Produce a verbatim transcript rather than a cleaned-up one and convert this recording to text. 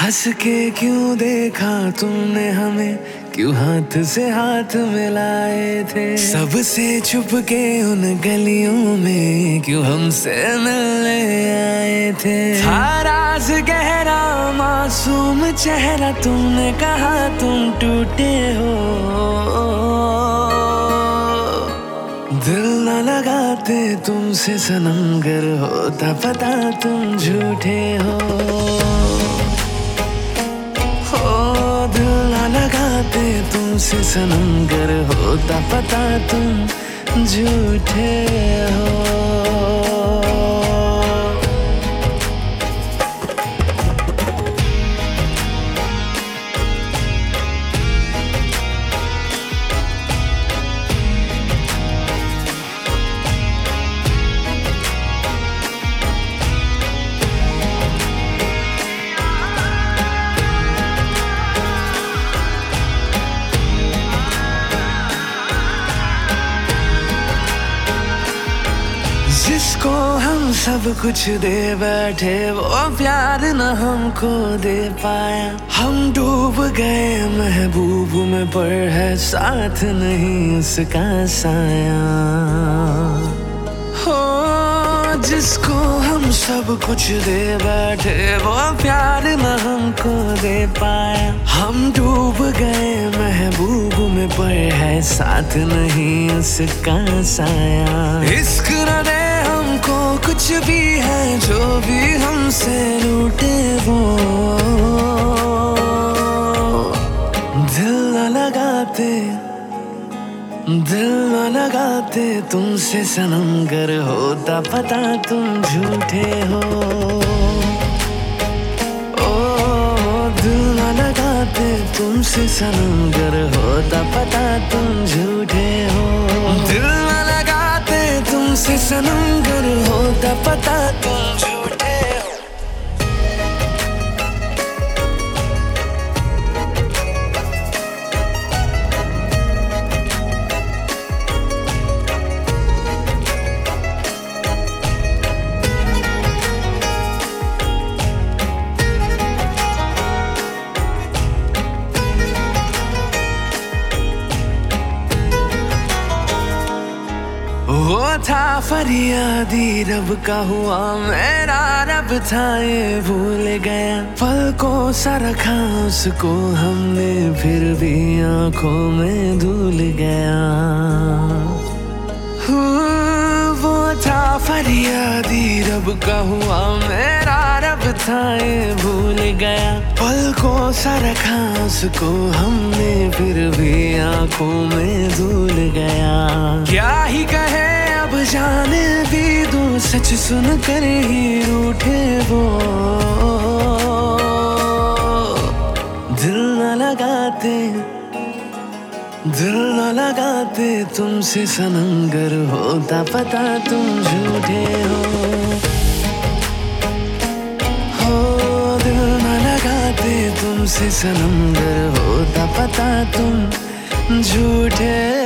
हंस के क्यों देखा तुमने हमें, क्यों हाथ से हाथ मिलाए थे। सबसे छुप के उन गलियों में क्यों हमसे मिलने आए थे। था राज गहरा मासूम चेहरा, तुमने कहा तुम टूटे हो। दिल न लगाते तुमसे सनम, गर होता पता तुम झूठे हो। लगाते तुमसे सनम, गर होता पता तुम झूठे हो। जिसको हम सब कुछ दे बैठे, वो प्यार न हमको दे पाया। हम डूब गए महबूब में, पर है साथ नहीं उसका साया। हो जिसको हम सब कुछ दे बैठे, वो प्यार न हमको दे पाया। हम डूब गए महबूब में, पर है साथ नहीं उसका साया। इश्क न दे हमको कुछ भी है, जो भी हमसे लूटे वो। दिल न लगाते दिल न लगाते तुमसे सनम, गर होता पता तुम झूठे हो। ओ दिल न लगाते तुमसे सनम, गर होता पता तुम झूठे हो। दिल न लगाते तुमसे सनम, गर होता पता तुम झूठे हो। वो था फरियादी रब का हुआ, मेरा रब था ये भूल गया। पलकों सा रखा उसको हमने, फिर भी आंखों में धुल गया। वो था फरियादी रब का हुआ, मेरा रब था ये भूल गया। पलकों सा रखा उसको हमने, फिर भी आंखों में धुल गया। क्या ही कहे अब जाने भी दो, सच सुन कर ही रूठे वो। दिल न लगाते दिल न लगाते तुमसे सनम, गर होता पता तुम झूठे हो। हो दिल न लगाते तुमसे सनम, गर होता पता तुम झूठे